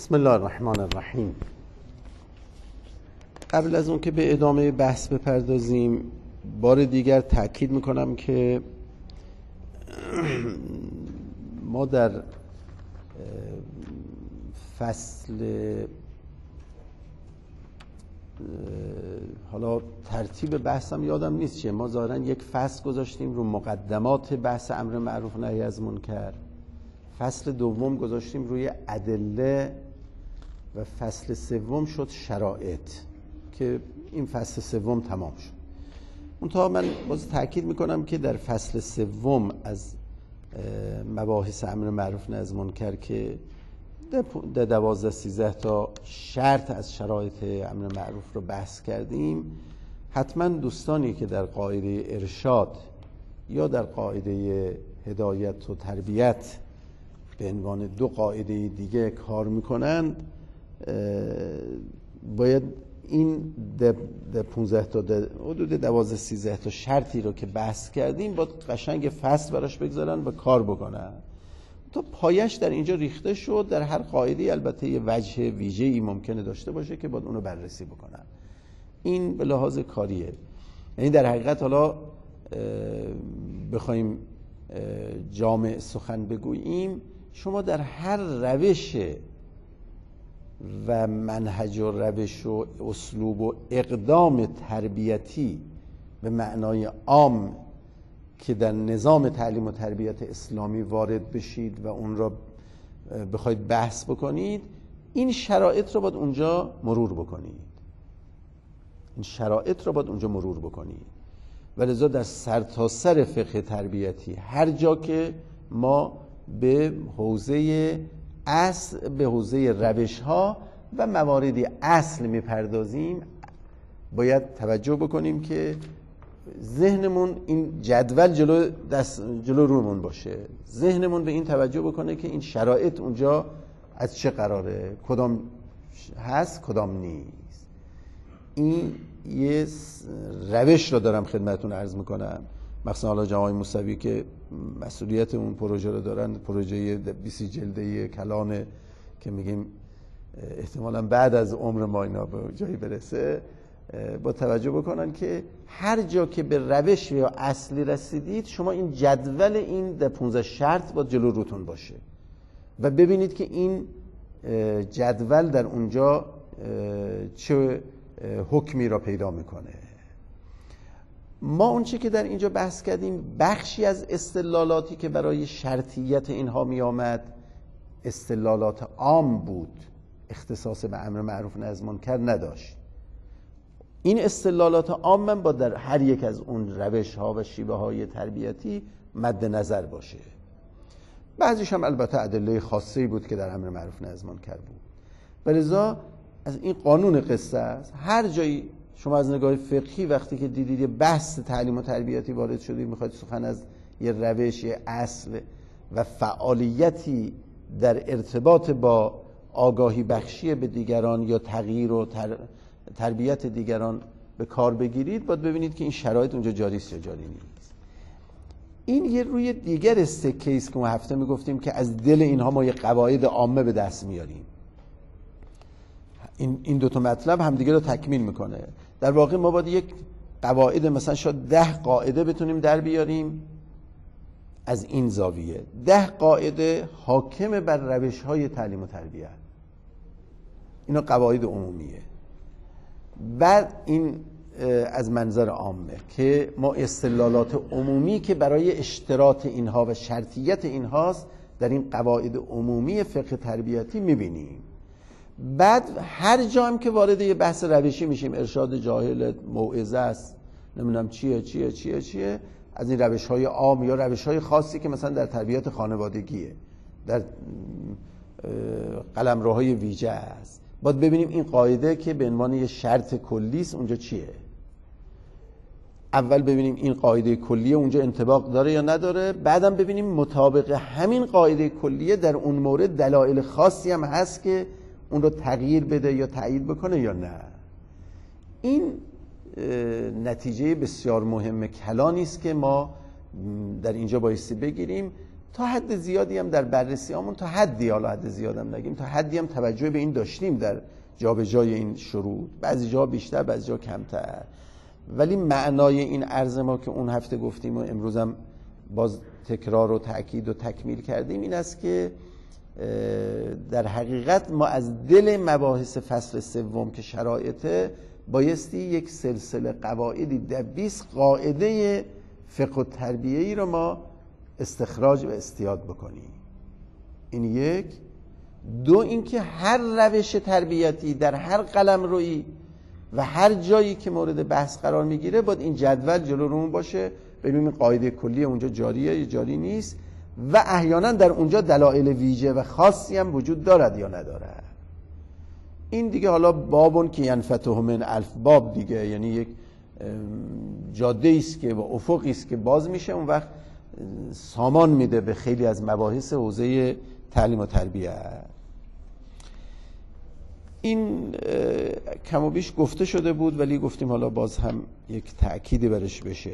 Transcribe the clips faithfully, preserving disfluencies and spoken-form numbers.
بسم الله الرحمن الرحیم. قبل از اون که به ادامه بحث بپردازیم بار دیگر تأکید میکنم که ما در فصل حالا ترتیب بحثم یادم نیست چیه، ما ظاهرا یک فصل گذاشتیم رو مقدمات بحث امر معروف نهی از منکر، فصل دوم گذاشتیم روی ادله و فصل سوم شد شرایط که این فصل سوم تمام شد. منتها من باز تأکید میکنم که در فصل سوم از مباحث امر معروف نهی از منکر که در دوازده سیزده تا شرط از شرایط امر معروف رو بحث کردیم، حتما دوستانی که در قاعده ارشاد یا در قاعده هدایت و تربیت به عنوان دو قاعده دیگه کار میکنن باید این در پونزده تا حدود دوازده سیزده تا شرطی رو که بحث کردیم باید قشنگ فصل براش بگذارن و کار بکنن تا پایش در اینجا ریخته شد. در هر قاعده البته یه وجه ویژه‌ای ممکنه داشته باشه که باید اونو بررسی بکنن. این به لحاظ کاریه، یعنی در حقیقت حالا بخوایم جامع سخن بگوییم، شما در هر روش و منهج و روش و اسلوب و اقدام تربیتی به معنای عام که در نظام تعلیم و تربیت اسلامی وارد بشید و اون را بخواید بحث بکنید، این شرایط را باید اونجا مرور بکنید این شرایط را باید اونجا مرور بکنید و لذا در سرتاسر فقه تربیتی هر جا که ما به حوزه اصل به حوزه روش ها و مواردی اصل میپردازیم باید توجه بکنیم که ذهنمون این جدول جلو دست جلو رومون باشه، ذهنمون به این توجه بکنه که این شرایط اونجا از چه قراره، کدام هست کدام نیست. این یه روش رو دارم خدمتتون عرض میکنم، مثلا حالا جناب موسوی که مسئولیت اون پروژه رو دارن، پروژه بیست جلده‌ای کلان که میگیم احتمالاً بعد از عمر ما اینا به جایی برسه، با توجه بکنن که هر جا که به روش یا اصلی رسیدید شما این جدول این در پانزده شرط با جلو روتون باشه و ببینید که این جدول در اونجا چه حکمی را پیدا میکنه. ما اون چه که در اینجا بحث کردیم بخشی از استدلالاتی که برای شرطیت اینها می آمد استدلالات عام بود، اختصاص به امر معروف نهی از منکر نداشت. این استدلالات عام من با در هر یک از اون روش ها و شیوه های تربیتی مد نظر باشه. بعضیش هم البته ادله خاصی بود که در امر معروف نهی از منکر بود. ولذا از این قانون قصه است، هر جایی شما از نگاه فقهی وقتی که دیدید یه بحث تعلیم و تربیتی وارد شدید، میخواید سخن از یه روش، یه اصل و فعالیتی در ارتباط با آگاهی بخشی به دیگران یا تغییر و تر... تربیت دیگران به کار بگیرید، باید ببینید که این شرایط اونجا جاری است یا جاری نیست. این یه روی دیگر سکه است که ما هفته میگفتیم که از دل اینها ما یه قواعد عامه به دست میاریم. این این دو تا مطلب همدیگه رو تکمیل میکنه. در واقع ما باید یک قواعد مثلا شاید ده قاعده بتونیم در بیاریم از این زاویه، ده قاعده حاکم بر روش های تعلیم و تربیت، اینا قواعد عمومیه. بعد این از منظر عامه که ما استدلالات عمومی که برای اشتراط اینها و شرطیت اینهاست در این قواعد عمومی فقه تربیتی میبینیم. بعد هر جا هم که وارد یه بحث روشی میشیم، ارشاد جاهل، موعظه است، نمیدونم چیه چیه چیه چیه از این روش های عام یا روش های خاصی که مثلا در تربیت خانوادگیه، در قلمروهای ویژه است، باید ببینیم این قاعده که به عنوان یه شرط کلی است اونجا چیه. اول ببینیم این قاعده کلیه اونجا انطباق داره یا نداره، بعدم ببینیم مطابق همین قاعده کلیه در اون مورد دلایل خاصی هم هست که اون رو تغییر بده یا تایید بکنه یا نه. این نتیجه بسیار مهم کلانی است که ما در اینجا بایستی بگیریم تا حد زیادی هم در بررسی همون، تا حدی، حالا حد زیادم نگیم، تا حدی هم توجه به این داشتیم در جابجای این شروط، بعضی جا بیشتر بعضی جا کمتر. ولی معنای این عرض ما که اون هفته گفتیم و امروز هم باز تکرار و تأکید و تکمیل کردیم این است که در حقیقت ما از دل مباحث فصل سوم که شرایطه بایستی یک سلسله قواعدی در بیست قاعده فقه و تربیه‌ای رو ما استخراج و استیاد بکنیم. این یک. دو، اینکه هر روش تربیتی در هر قلمرویی و هر جایی که مورد بحث قرار میگیره باید این جدول جلو رومون باشه، ببینیم قاعده کلی اونجا جاریه یا جاری نیست و احیانا در اونجا دلایل ویژه و خاصی هم وجود دارد یا ندارد. این دیگه حالا بابون که ینفتح من الف باب دیگه، یعنی یک جاده است که و افقی است که باز میشه، اون وقت سامان میده به خیلی از مباحث حوزه تعلیم و تربیت. این کم و بیش گفته شده بود ولی گفتیم حالا باز هم یک تأکیدی برش بشه.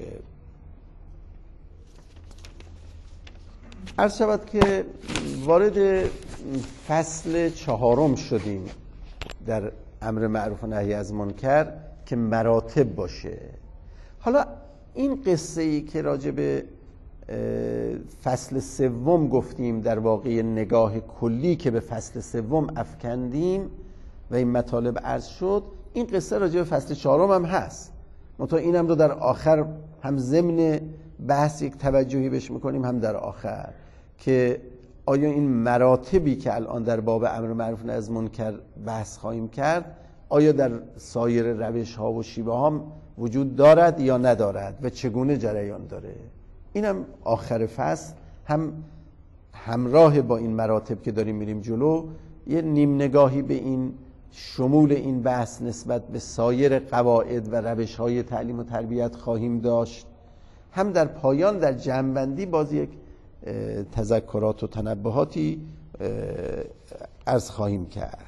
عرض شود که وارد فصل چهارم شدیم در امر معروف و نهی از منکر که مراتب باشه. حالا این قصه ای که راجع به فصل سوم گفتیم، در واقع نگاه کلی که به فصل سوم افکندیم و این مطالب عرض شد، این قصه راجع به فصل چهارم هم هست. منتها اینم رو در آخر هم ضمن بحث یک توجهی بهش میکنیم، هم در آخر که آیا این مراتبی که الان در باب امر معروف نهی از منکر بحث خواهیم کرد آیا در سایر روش ها و شیوه ها وجود دارد یا ندارد و چگونه جریان داره. اینم آخر فصل هم همراه با این مراتب که داریم میریم جلو یه نیم نگاهی به این شمول این بحث نسبت به سایر قواعد و روش های تعلیم و تربیت خواهیم داشت. هم در پایان در جمع‌بندی باز یک تذکرات و تنبهاتی عرض خواهیم کرد.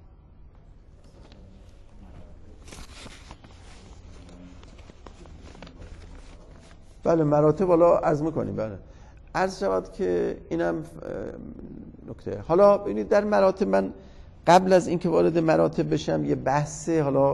بله مراتب حالا عرض میکنیم. بله عرض شود که اینم نکته. حالا ببینید در مراتب من قبل از اینکه وارد مراتب بشم یه بحث حالا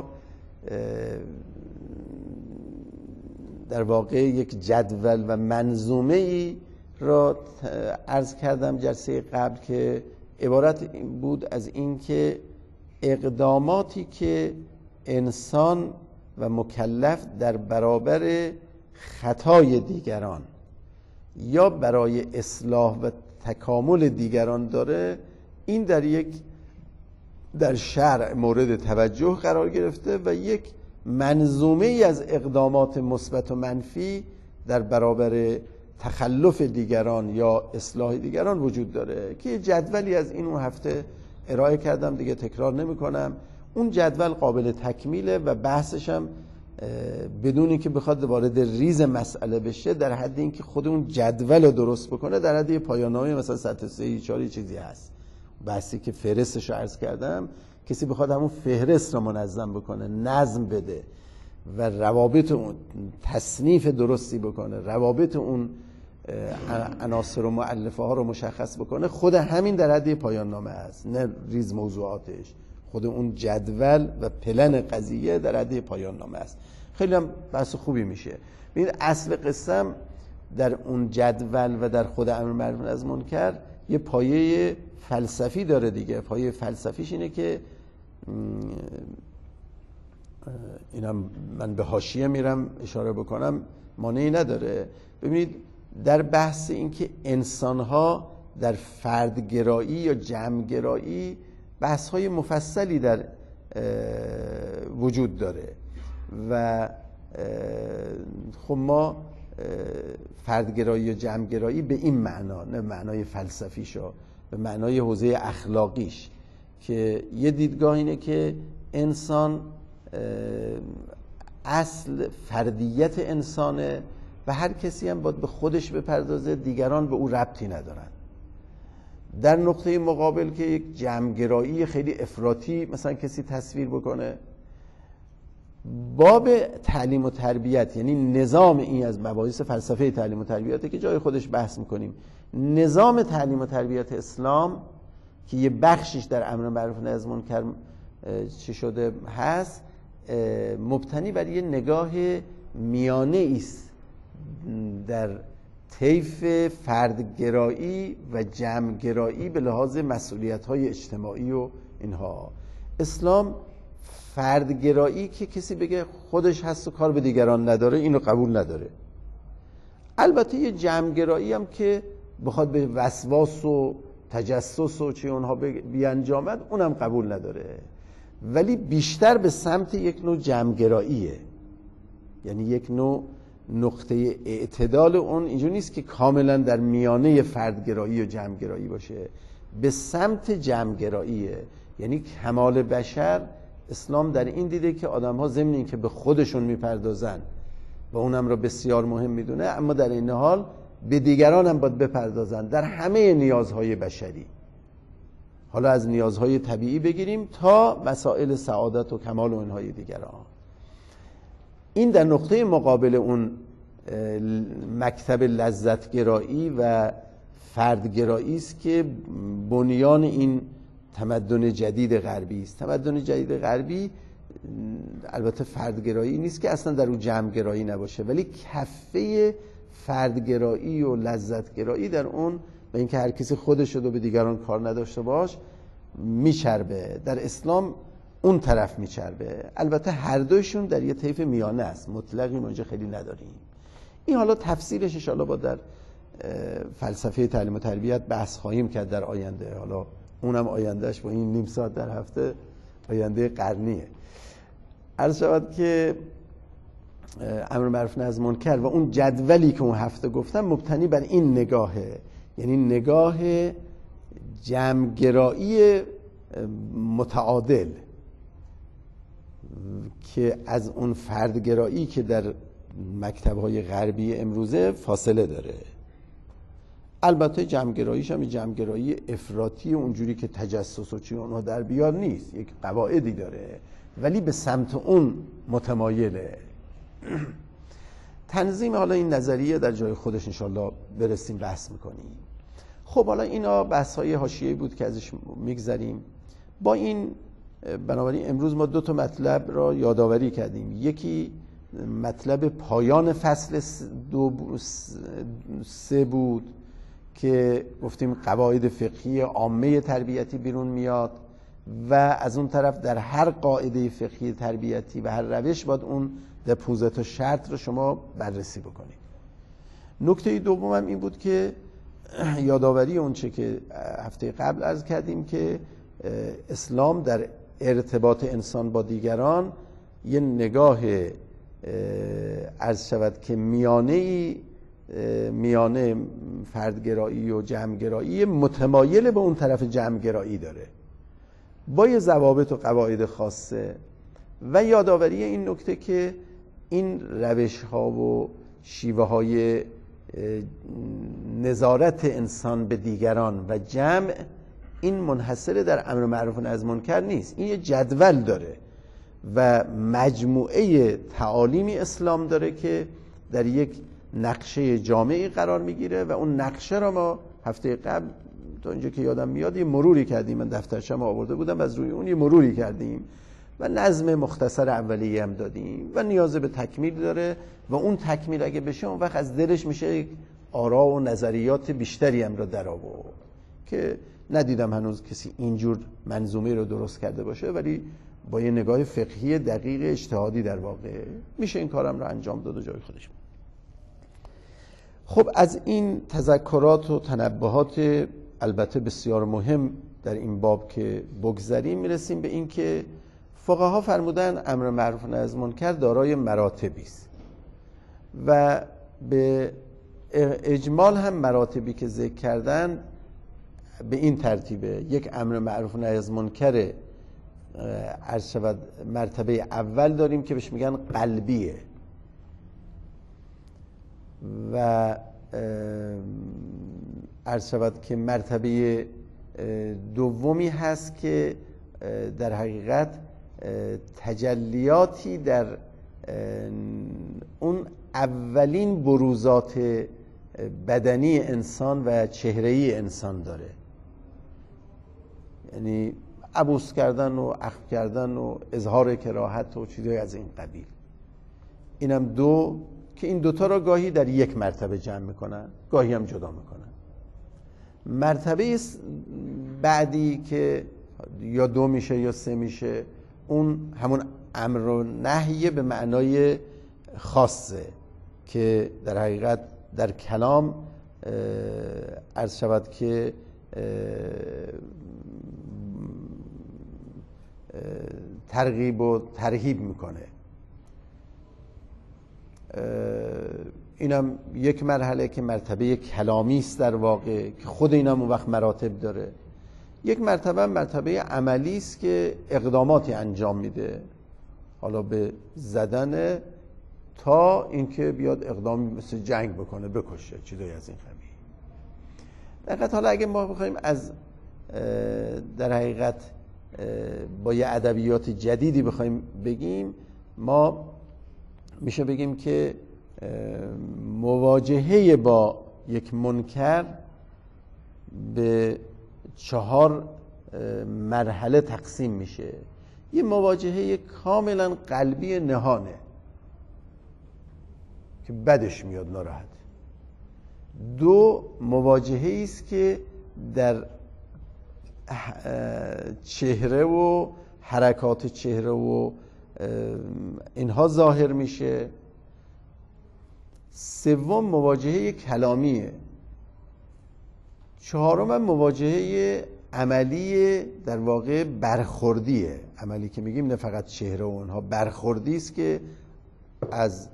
در واقع یک جدول و منظومه ای را عرض کردم جلسه قبل که عبارت بود از اینکه اقداماتی که انسان و مکلف در برابر خطای دیگران یا برای اصلاح و تکامل دیگران داره، این در یک در شرع مورد توجه قرار گرفته و یک منظومه ای از اقدامات مثبت و منفی در برابر تخلف دیگران یا اصلاح دیگران وجود داره که جدولی از این اون هفته ارائه کردم، دیگه تکرار نمی کنم. اون جدول قابل تکمیله و بحثش هم بدون اینکه بخواد وارد ریز مسئله بشه در حد اینکه خود اون جدول رو درست بکنه در حد پایان‌نامه مثلا سطح سه چهار چیزی هست. بحثی که فهرستش رو عرض کردم، کسی بخواد همون فهرست رو منظم بکنه، نظم بده و روابط اون تصنیف درستی بکنه، روابط اون عناصر و مؤلفه ها رو مشخص بکنه، خود همین در حد پایان نامه است، نه ریز موضوعاتش. خود اون جدول و پلن قضیه در حد پایان نامه است. خیلی هم بحث خوبی میشه. ببینید اصل قصم در اون جدول و در خود امر معروف نهی از منکر یه پایه فلسفی داره دیگه. پایه فلسفیش اینه که اینم من به حاشیه میرم اشاره بکنم، مانعی نداره. ببینید در بحث این که انسان‌ها در فردگرایی یا جمعگرایی بحث‌های مفصلی در وجود داره و خب ما فردگرایی یا جمعگرایی به این معنا، نه معنای فلسفیشو، به معنای حوزه اخلاقیش، که یه دیدگاه اینه که انسان اصل فردیت انسانه و هر کسی هم باید به خودش بپردازه، دیگران به او ربطی ندارن. در نقطه مقابل که یک جمعگرایی خیلی افراطی مثلا کسی تصویر بکنه، باب تعلیم و تربیت، یعنی نظام این از مباحث فلسفه تعلیم و تربیت که جای خودش بحث میکنیم، نظام تعلیم و تربیت اسلام که یه بخشش در امر معروف و نهی از منکر چی شده هست، مبتنی بر یه نگاه میانه است در طیف فردگرایی و جمعگرایی به لحاظ مسئولیت‌های اجتماعی و اینها. اسلام فردگرایی که کسی بگه خودش هست و کار به دیگران نداره، اینو قبول نداره. البته یه جمعگرایی هم که بخواد به وسواس و تجسس و چی اونها بیانجامد، اونم قبول نداره، ولی بیشتر به سمت یک نوع جمعگراییه. یعنی یک نوع نقطه اعتدال اون اینجور نیست که کاملا در میانه فردگرایی و جمعگرایی باشه، به سمت جمعگراییه. یعنی کمال بشر اسلام در این دیده که آدم ها ضمن این که به خودشون میپردازن و اونم را بسیار مهم میدونه، اما در این حال به دیگران هم باید بپردازن در همه نیازهای بشری، حالا از نیازهای طبیعی بگیریم تا مسائل سعادت و کمال و اینهای دیگران. این در نقطه مقابل اون مکتب لذتگرایی و فردگرایی است که بنیان این تمدن جدید غربی است. تمدن جدید غربی البته فردگرایی نیست که اصلا در اون جمعگرایی نباشه، ولی کفه فردگرایی و لذتگرایی در اون و اینکه هر کسی خودش رو به دیگران کار نداشته باش میچربه. در اسلام اون طرف میچربه. البته هر دوشون در یه طیف میانه است، مطلقی ما اینجا خیلی نداریم. این حالا تفسیرش ان شاءالله با در فلسفه تعلیم و تربیت بحث خواهیم کرد در آینده. حالا اونم آیندهش با این نیم ساعت در هفته آینده قرنیه. عرض شود که امر معروف نهی از منکر و اون جدولی که اون هفته گفتم مبتنی بر این نگاهه، یعنی نگاه جمعگرایی متعادل که از اون فردگرایی که در مکتب‌های غربی امروزه فاصله داره. البته جمعگراییش هم جمعگرایی افراطی اونجوری که تجسس و چی اونها در بیار نیست، یک قواعدی داره ولی به سمت اون متمایله. تنظیم حالا این نظریه در جای خودش انشالله برسیم بحث میکنیم. خب حالا اینا بحث‌های حاشیه‌ای بود که ازش میگذریم. با این بنابراین امروز ما دو تا مطلب را یادآوری کردیم. یکی مطلب پایان فصل دو سه بود که گفتیم قواعد فقهی عامه تربیتی بیرون میاد و از اون طرف در هر قاعده فقهی تربیتی و هر روش باید اون در پانزده تا شرط رو شما بررسی بکنید. نکته دوم هم این بود که یادآوری اون چه که هفته قبل عرض کردیم که اسلام در ارتباط انسان با دیگران یه نگاه عرض شود که میانه میانه فردگرایی و جمعگرایی متمایل به اون طرف جمعگرایی داره با یه ضوابط و قواعد خاصه و یادآوری این نکته که این روش ها و شیوه های نظارت انسان به دیگران و جمع این منحصر در امر معروف و نهی از منکر نیست، این یه جدول داره و مجموعه تعالیمی اسلام داره که در یک نقشه جامعی قرار میگیره و اون نقشه را ما هفته قبل تا اینجا که یادم میاد یه مروری کردیم، من دفترچه‌ام آورده بودم و از روی اون یه مروری کردیم و نظم مختصر اولیه هم دادیم و نیاز به تکمیل داره و اون تکمیل اگه بشه اون وقت از دلش میشه آرا و نظریات بیشتری هم را در آورد که ندیدم هنوز کسی اینجور منظومه رو درست کرده باشه، ولی با یه نگاه فقهی دقیق اجتهادی در واقع میشه این کارم رو انجام داد و جای خودش. خب از این تذکرات و تنبهات البته بسیار مهم در این باب که بگذریم میرسیم به این که فقها فرمودن امر معروف و نهی از منکر دارای مراتبی است و به اجمال هم مراتبی که ذکر کردن به این ترتیبه. یک امر معروف و نهی از منکر عرض شود مرتبه اول داریم که بهش میگن قلبیه و عرض شود که مرتبه دومی هست که در حقیقت تجلیاتی در اون اولین بروزات بدنی انسان و چهره‌ای انسان داره، یعنی عبوس کردن و اخم کردن و اظهار کراهت و چیزهای از این قبیل. اینم دو که این دوتا را گاهی در یک مرتبه جمع میکنن، گاهی هم جدا میکنن. مرتبه بعدی که یا دو میشه یا سه میشه، اون همون امر و نهیه به معنای خاصه که در حقیقت در کلام عرض شود که ترغیب و ترهیب میکنه. اینم یک مرحله که مرتبه کلامی است در واقع، که خود اینم اون وقت مراتب داره. یک مرتبه مرتبه عملی است که اقداماتی انجام میده، حالا به زدن تا اینکه بیاد اقدامی مثل جنگ بکنه، بکشه، چیزایی از این قبیل. در حقیقت حالا اگه ما بخوایم از در حقیقت با یه ادبیات جدیدی بخوایم بگیم، ما میشه بگیم که مواجهه با یک منکر به چهار مرحله تقسیم میشه. یه مواجهه کاملا قلبی نهانه که بدش میاد، ناراحت. دو، مواجهه است که در چهره و حرکات چهره و اینها ظاهر میشه. سوم، مواجهه کلامیه. چهارم، مواجهه عملی، در واقع برخوردیه. عملی که میگیم نه فقط چهره و اونها، برخوردی است که از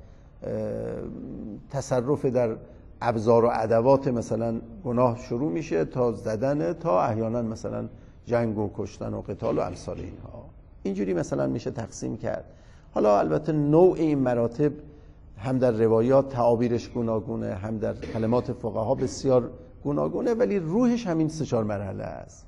تصرف در ابزار و ادوات مثلا گناه شروع میشه تا زدن، تا احیانا مثلا جنگ و کشتن و قتال و امثال اینها. اینجوری مثلا میشه تقسیم کرد. حالا البته نوع این مراتب هم در روایات تعابیرش گوناگونه، هم در کلمات فقها بسیار گوناگونه، ولی روحش همین سه چهار مرحله است.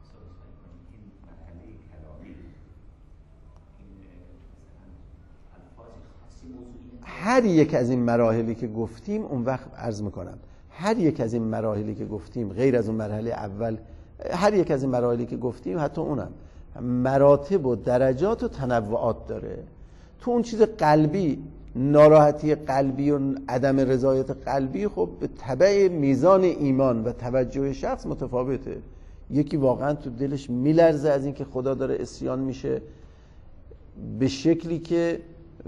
هر یک از این مراحلی که گفتیم، اون وقت عرض میکنم هر یک از این مراحلی که گفتیم غیر از اون مرحله اول، هر یک از این مراحلی که گفتیم حتی اونم مراتب و درجات و تنوعات داره. تو اون چیز قلبی، ناراحتی قلبی و عدم رضایت قلبی، خب به تبع میزان ایمان و توجه شخص متفاوته. یکی واقعا تو دلش میلرزه از اینکه خدا داره عصیان میشه به شکلی که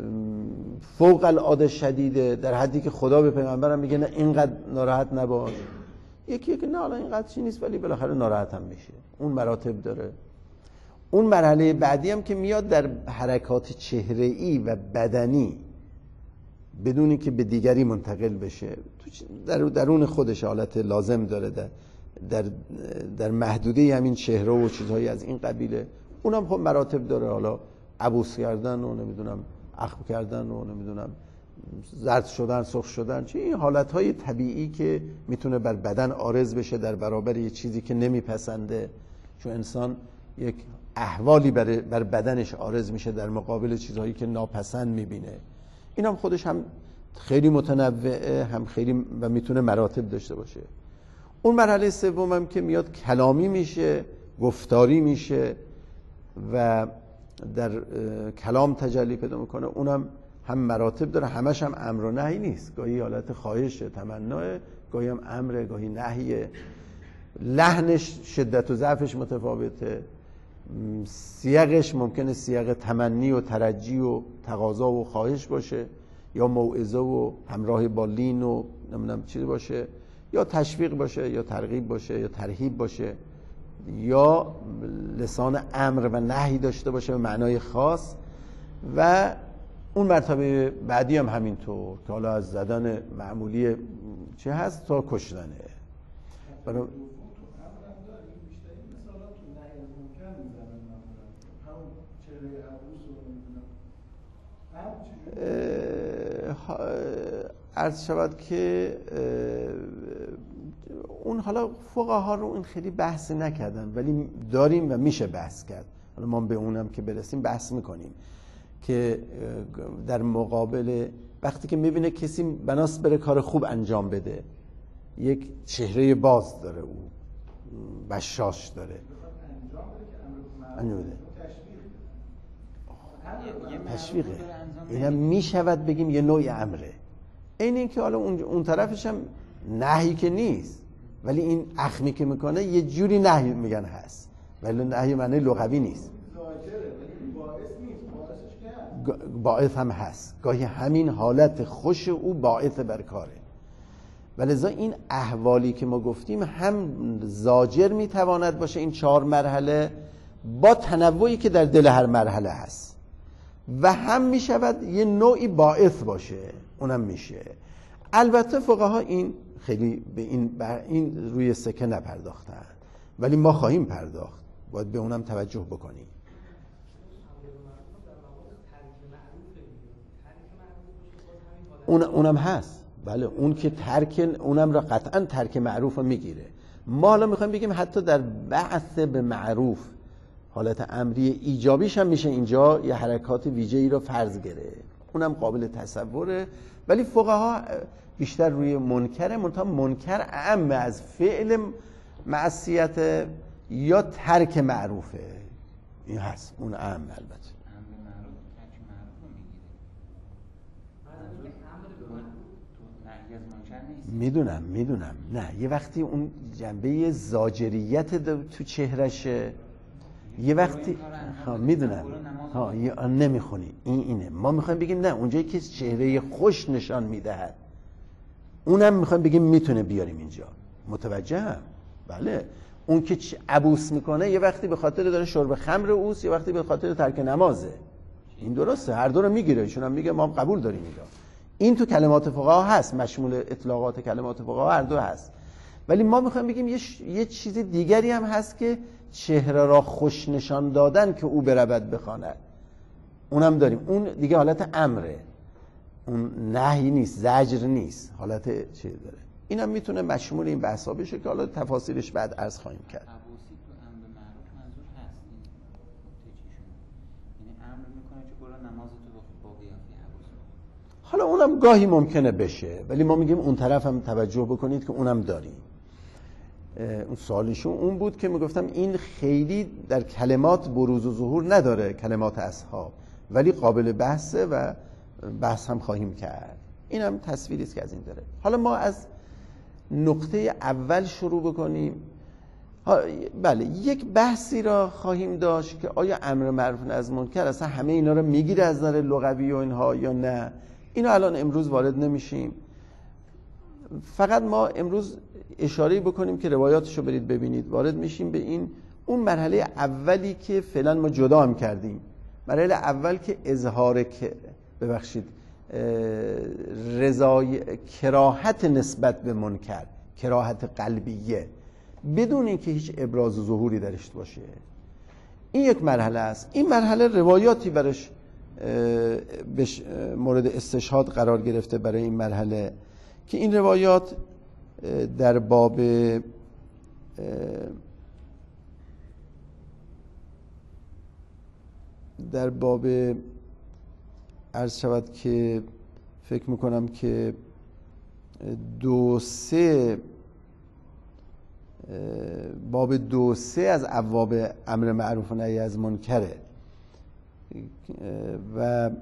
فوق العاده شدیده، در حدی که خدا به پیغمبرم میگه نه اینقدر ناراحت نباش. یکی که نه حالا اینقدر چی نیست ولی بالاخره ناراحت هم میشه. اون مراتب داره. اون مرحله بعدی هم که میاد در حرکات چهره‌ای و بدنی بدونی که به دیگری منتقل بشه، در درون خودش حالت لازم داره، در در در محدوده همین چهره و چیزهایی از این قبیله. اونم خب مراتب داره، حالا عبوس کردن و نمیدونم اخم کردن و نمیدونم زرد شدن، سرخ شدن، چه این حالتهای طبیعی که میتونه بر بدن عارض بشه در برابر یه چیزی که نمیپسنده. چون انسان یک احوالی بر, بر بدنش عارض میشه در مقابل چیزهایی که ناپسند میبینه. این هم خودش هم خیلی متنوعه، هم خیلی و میتونه مراتب داشته باشه. اون مرحله سوم هم که میاد کلامی میشه، گفتاری میشه و در کلام تجلی پیدا میکنه. اونم هم مراتب داره، همش هم امر و نهی نیست. گاهی حالت خواهش، تمناه، گاهی هم امر، گاهی نهیه. لحنش، شدت و ضعفش متفاوته. سیاقش ممکنه سیاق تمنی و ترجی و تقاضا و خواهش باشه، یا موعظه و همراه با لین و نمیدونم چیزی باشه، یا تشویق باشه، یا ترغیب باشه، یا ترهیب باشه، یا لسان امر و نهی داشته باشه به معنای خاص. و اون مرتبه بعدی هم همینطور که حالا از زدن معمولی چه هست تا کشتنه. برای عرض شود که اون حالا فقها رو این خیلی بحث نکردن، ولی داریم و میشه بحث کرد. حالا ما به اونم که برسیم بحث میکنیم که در مقابل وقتی که میبینه کسی بناس بره کار خوب انجام بده، یک چهره باز داره، او بشاش داره انجام بده. تشویقه. این هم میشود بگیم یه نوع امره. این این که حالا اون اون طرفش هم نهی که نیست، ولی این اخمی که میکنه یه جوری نهی میگن هست، ولی نهی معنی لغوی نیست. باعث هم هست، گاهی همین حالت خوش او باعث بر کاره. ولذا این احوالی که ما گفتیم هم زاجر میتواند باشه، این چهار مرحله با تنوعی که در دل هر مرحله هست، و هم میشود یه نوعی باعث باشه، اونم میشه. البته فقها این خیلی به این, این روی سکه نپرداختن، ولی ما خواهیم پرداخت، باید به اونم توجه بکنیم. اون اونم هست، بله، اون که ترک اونم را قطعا ترک معروف رو میگیره. ما حالا میخوایم بگیم حتی در بعث به معروف حالت امری ایجابیش هم میشه اینجا یه حرکات ویژه‌ای رو فرض گرفت، اونم قابل تصوره. ولی فقها بیشتر روی منکره، منتها منکر اعم از فعل معصیت یا ترک معروفه، این هست، اون اعم. البته میدونم میدونم نه، یه وقتی اون جنبه زاجریت تو چهرشه، یه وقتی ها میدونم ها نمیخونی، این اینه. ما میخوایم بگیم نه، اونجایی که چهره خوش نشان میدهد اونم میخوایم بگیم میتونه بیاریم اینجا. متوجهم؟ بله. اون که عبوس میکنه یه وقتی به خاطر داره شرب خمر اوست، یه وقتی به خاطر ترک نمازه. این درسته، هر دو رو میگیره، ایشون هم میگه ما هم قبول داریم اینجا. این تو کلمات فقها هست، مشمول اطلاقات کلمات فقها هر دو هست. ولی ما میخوایم بگیم یه, ش... یه چیز دیگری هم هست که چهره را خوش نشان دادن که او برود بخواند، اونم داریم. اون دیگه حالت امره، اون نهی نیست، زجر نیست، حالت چه داره. اینم میتونه مشمول این بحثا بشه که حالا تفاصیلش بعد عرض خواهیم کرد. حالا اونم گاهی ممکنه بشه، ولی ما میگیم اون طرف هم توجه بکنید که اونم داریم. اون سوالشون اون بود که میگفتم این خیلی در کلمات بروز و ظهور نداره، کلمات اصحاب، ولی قابل بحثه و بحث هم خواهیم کرد. اینم تصویری است که از این داره. حالا ما از نقطه اول شروع بکنیم. بله، یک بحثی را خواهیم داشت که آیا امر معروف نهی از منکر اصلا همه اینا رو میگیره از نظر لغوی و اینها یا نه. اینا الان امروز وارد نمیشیم، فقط ما امروز اشاره بکنیم که روایاتشو برید ببینید. وارد میشیم به این اون مرحله اولی که فعلا ما جدا هم کردیم. مرحله اول که اظهار که ببخشید رضای کراهت نسبت به منکر، کراهت قلبیه، بدون اینکه هیچ ابراز و ظهوری درش باشه. این یک مرحله است. این مرحله روایاتی برش مورد استشهاد قرار گرفته برای این مرحله که این روایات در باب در باب عرض شود که فکر میکنم که دو سه باب دو سه از ابواب امر معروف و نهی از منکره و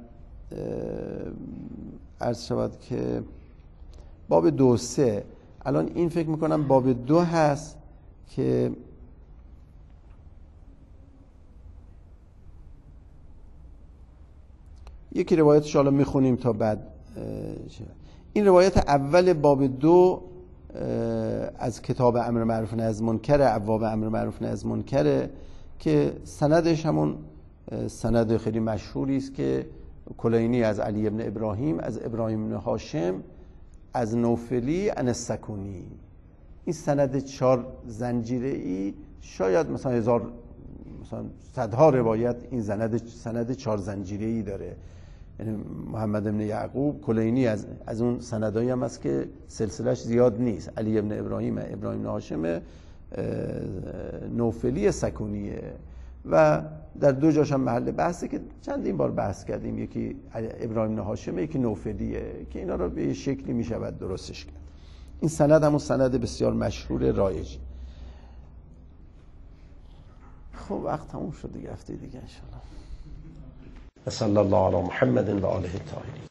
عرض شود که باب دو سه الان این فکر میکنم باب دو هست که یکی روایتش حالا میخونیم تا بعد. این روایت اول باب دو از کتاب امر معروف و نهی از منکر، ابواب امر معروف و نهی از منکر، که سندش همون سند خیلی مشهوری است که کلینی از علی ابن ابراهیم، از ابراهیم ابن هاشم، از نوفلی، عن السکونی. این سند چهار زنجیره‌ای، شاید مثلا هزار مثلا صدها روایت این سند سند چهار زنجیره‌ای داره. یعنی محمد ابن یعقوب کلینی از از اون سندایی هم هست که سلسله‌اش زیاد نیست. علی ابن ابراهیم، ابراهیم بن هاشم، نوفلی، سکونیه و در دو جاش هم محل بحثه که چندین بار بحث کردیم. یکی ابراهیم بن هاشم، یکی نوفلیه که اینا رو به شکلی میشود درستش کرد. این سند همون سند بسیار مشهور رایجی. خب وقت تموم شد دیگه، هفته دیگه ان شاء الله. صلی الله علی محمد و آله الطاهرین.